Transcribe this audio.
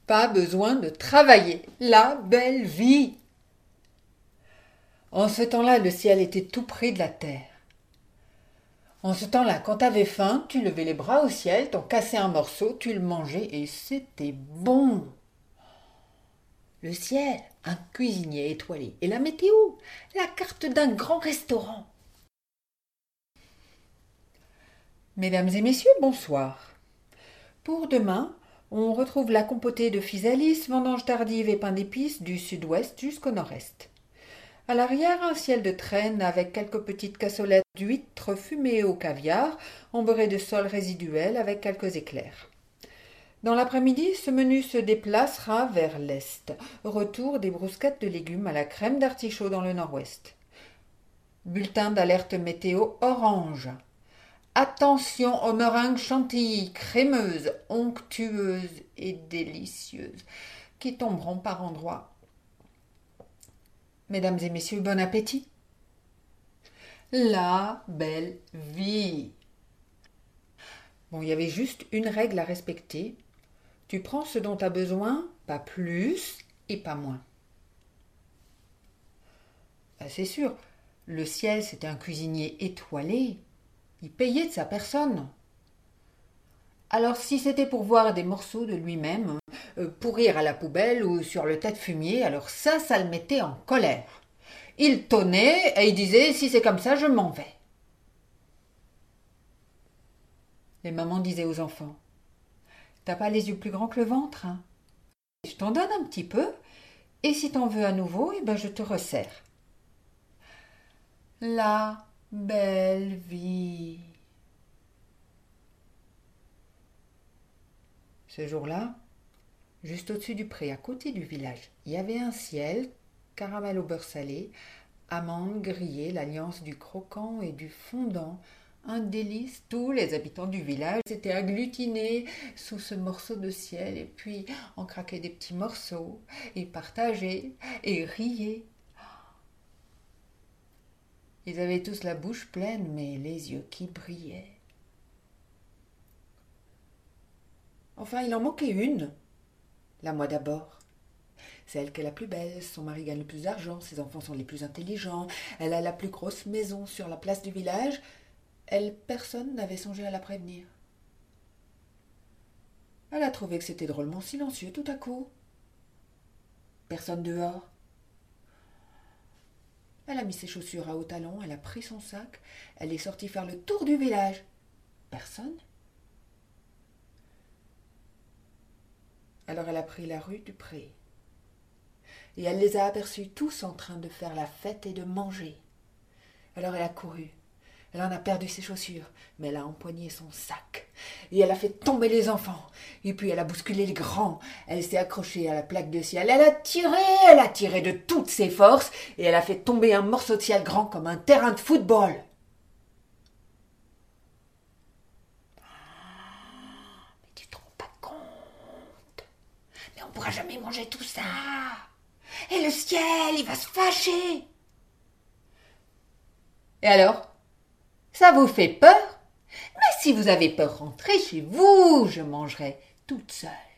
Pas besoin de travailler. La belle vie. En ce temps-là, le ciel était tout près de la terre. En ce temps-là, quand t'avais faim, tu levais les bras au ciel, t'en cassais un morceau, tu le mangeais et c'était bon. Le ciel, un cuisinier étoilé. Et la météo, la carte d'un grand restaurant. Mesdames et messieurs, bonsoir. Pour demain, on retrouve la compotée de physalis, vendanges tardives et pain d'épices du sud-ouest jusqu'au nord-est. À l'arrière, un ciel de traîne avec quelques petites cassolettes d'huîtres fumées au caviar, embeurrées de sol résiduel avec quelques éclairs. Dans l'après-midi, ce menu se déplacera vers l'est. Retour des brousquettes de légumes à la crème d'artichaut dans le nord-ouest. Bulletin d'alerte météo orange. Attention aux meringues chantilly, crémeuses, onctueuses et délicieuses, qui tomberont par endroits. Mesdames et messieurs, bon appétit. La belle vie. Bon, il y avait juste une règle à respecter. Tu prends ce dont tu as besoin, pas plus et pas moins. C'est sûr, le ciel, c'était un cuisinier étoilé. Il payait de sa personne. Alors si c'était pour voir des morceaux de lui-même, pourrir à la poubelle ou sur le tas de fumier, alors ça le mettait en colère. Il tonnait et il disait « si c'est comme ça, je m'en vais ». Les mamans disaient aux enfants « t'as pas les yeux plus grands que le ventre, hein? Je t'en donne un petit peu, et si t'en veux à nouveau, je te resserre. » La belle vie. Ce jour-là, juste au-dessus du pré, à côté du village, il y avait un ciel, caramel au beurre salé, amandes grillées, l'alliance du croquant et du fondant, un délice. Tous les habitants du village s'étaient agglutinés sous ce morceau de ciel et puis en craquaient des petits morceaux et partageaient et riaient. Ils avaient tous la bouche pleine, mais les yeux qui brillaient. Enfin, il en manquait une, la moi d'abord. C'est elle qui est la plus belle, son mari gagne le plus d'argent, ses enfants sont les plus intelligents, elle a la plus grosse maison sur la place du village. Elle, personne n'avait songé à la prévenir. Elle a trouvé que c'était drôlement silencieux tout à coup. Personne dehors. Elle a mis ses chaussures à hauts talons, elle a pris son sac, elle est sortie faire le tour du village. Personne. Alors elle a pris la rue du Pré. Et elle les a aperçus tous en train de faire la fête et de manger. Alors elle a couru. Elle en a perdu ses chaussures, mais elle a empoigné son sac. Et elle a fait tomber les enfants. Et puis elle a bousculé les grands. Elle s'est accrochée à la plaque de ciel. Elle a tiré de toutes ses forces. Et elle a fait tomber un morceau de ciel grand comme un terrain de football. Mais tu te rends pas compte? Mais on pourra jamais manger tout ça. Et le ciel, il va se fâcher. Et alors? Ça vous fait peur? Mais si vous avez peur, rentrez chez vous, je mangerai toute seule.